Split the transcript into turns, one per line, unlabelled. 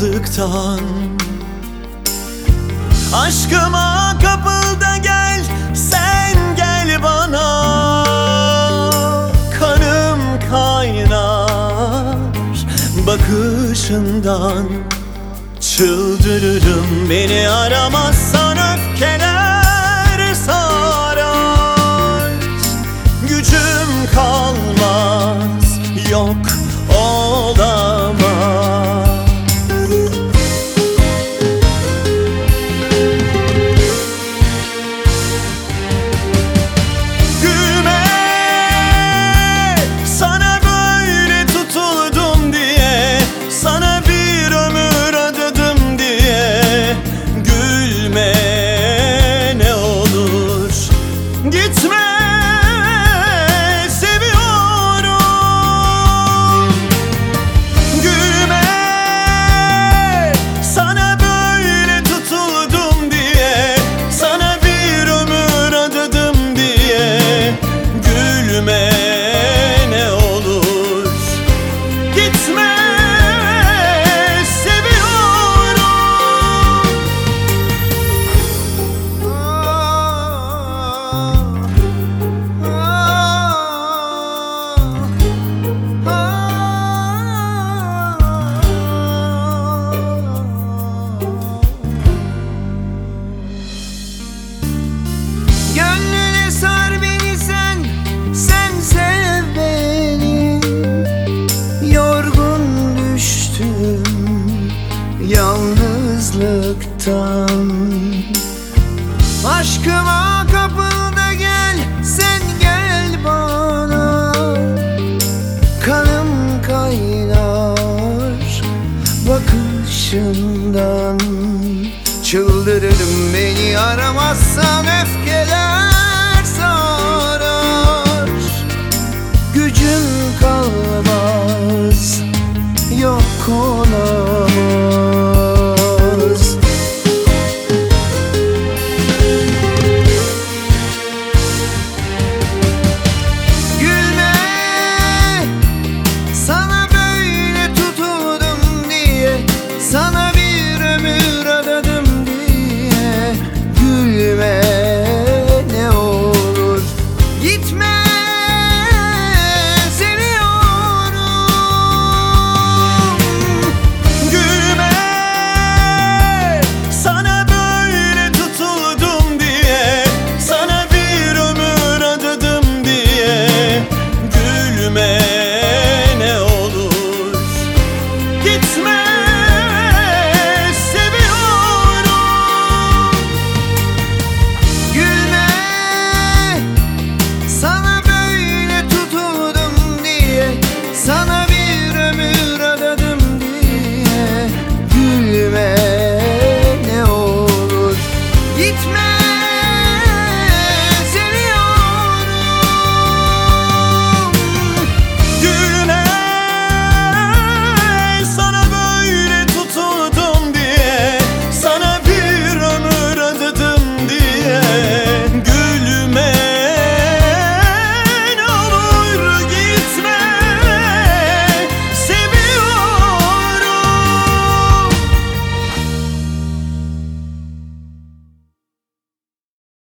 yalnızlıktan. Aşkıma kapıl da gel, sen gel bana. Kanım kaynar bakışından. Çıldırırım beni aramazsan, öfkeler sarar. Gücüm kalmaz, yok olamaz. Gülme, sana böyle tutuldum diye, sana bir ömür adadım diye. Gülme ne olur, gitme.
Gönlüne sar beni sen, sen sev beni. Yorgun düştüm yalnızlıktan. Aşkıma kapıl da gel, sen gel bana. Kanım kaynar bakışından. Çıldırırım beni aramazsan.